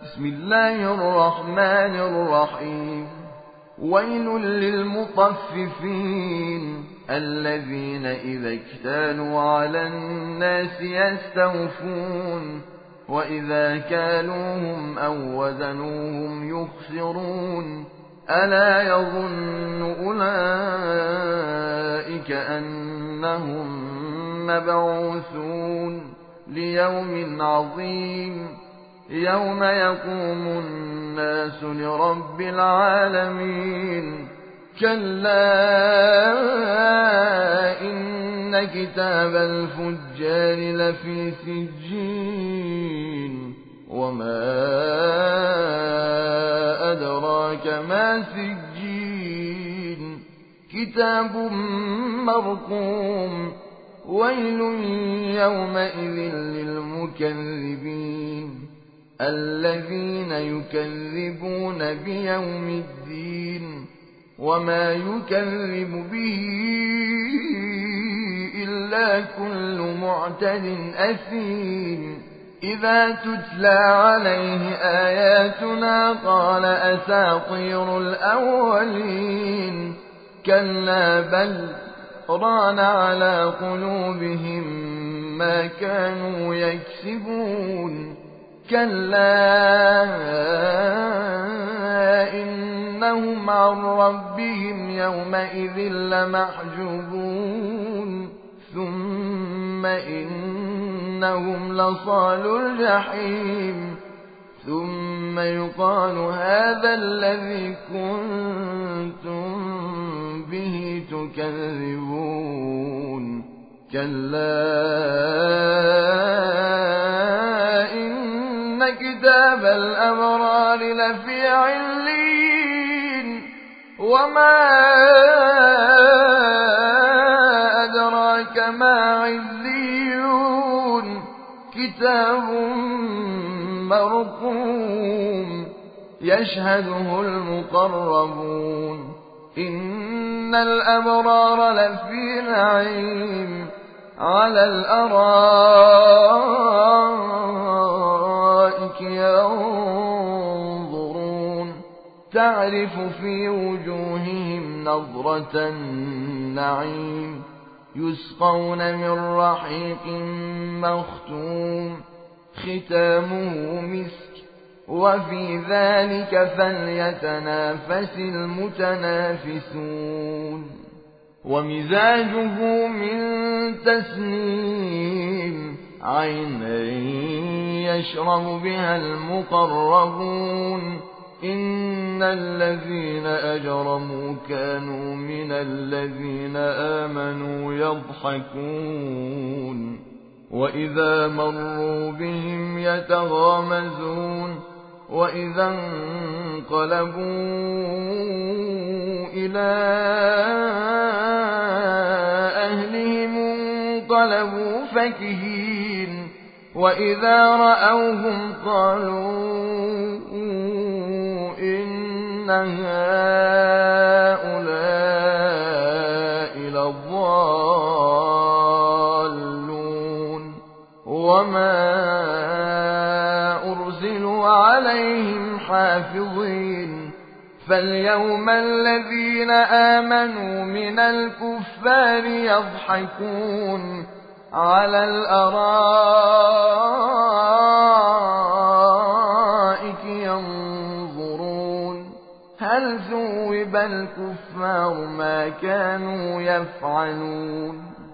بسم الله الرحمن الرحيم ويل للمطففين الذين إذا اكتالوا على الناس يستوفون وإذا كالوهم أو وزنوهم يخسرون ألا يظن أولئك أنهم مبعوثون ليوم عظيم يوم يقوم الناس لرب العالمين كلا إن كتاب الفجار لفي سجين وما أدراك ما سجين كتاب مرقوم ويل يومئذ للمكذبين الذين يكذبون بيوم الدين وما يكذب به إلا كل معتد أثيم إذا تتلى عليه آياتنا قال أساطير الأولين كلا بل ران على قلوبهم ما كانوا يكسبون كلا إنهم عن ربهم يومئذ لمحجوبون ثم إنهم لصالو الجحيم ثم يقال هذا الذي كنتم به تكذبون كلا إن كتاب الأبرار لفي عليين وما أدراك ما عليون كتاب مرقوم يشهده المقربون إن الأبرار لفي نعيم على الأرائك ينظرون تعرف في وجوههم نظرة النعيم يسقون من رحيق مختوم ختامه مسك وفي ذلك فليتنافس المتنافسون ومزاجه من تسنيم عينا يشرب بها المقربون إن الذين أجرموا كانوا من الذين آمنوا يضحكون وإذا مروا بهم يتغامزون وإذا انقلبوا إلى أهلهم انقلبوا فكهين وإذا رأوهم قالوا إن هؤلاء لضالون وما أرسلوا عليهم حافظين فاليوم الذين آمنوا من الكفار يضحكون على الأرائك ينظرون هل ثوب الكفار ما كانوا يفعلون